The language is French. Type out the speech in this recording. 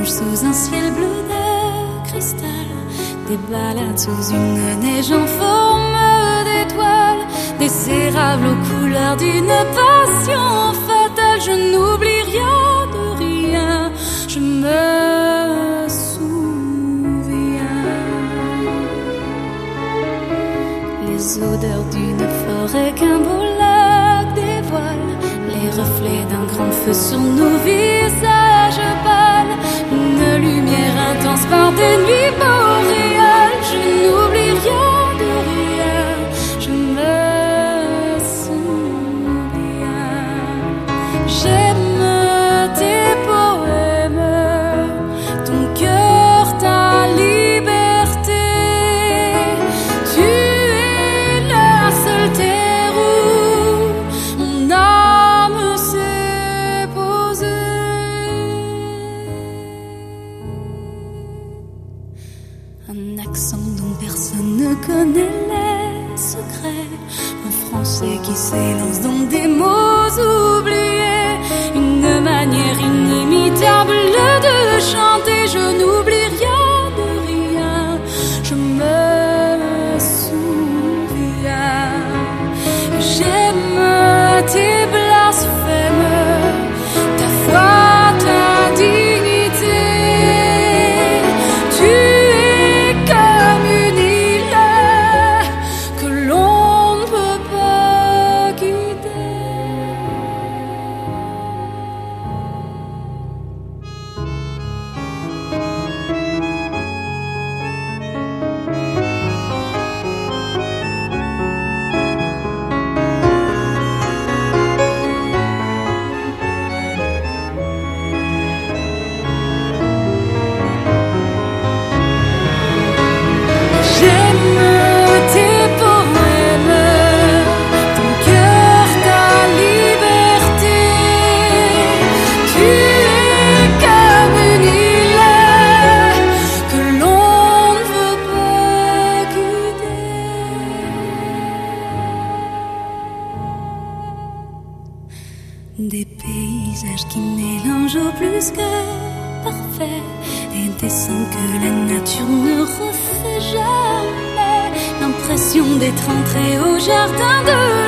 plonge sous un ciel bleu de cristal, des balades sous une neige en forme d'étoile, des érables aux couleurs d'une passion fatale. Je n'oublie rien de rien, je me souviens. Les odeurs d'une forêt qu'un beau lac dévoile, les reflets d'un grand feu sur nos visages pâles, une lumière intense par des nuits boréales. Je n'oublie rien de rien, je me souviens. J'aime tes poèmes, ton cœur, ta liberté. Tu es la seule terre où mon âme s'est posée. Un accent dont personne ne connaît les secrets, un français qui s'élance dans des mots oubliés, une manière inimitable de chanter. Je n'oublie rien de rien, je me souviens. J'aime tes blasphèmes, ta foi, ta dignité. Tu es comme une île que l'on ne peut pas quitter. J'aime tes poèmes, ton cœur, ta liberté. Tu es comme une île que l'on ne veut pas quitter. Des paysages qui mélangent au plus que parfait, des dessins que la nature ne refait jamais. L'impression d'être entré au jardin de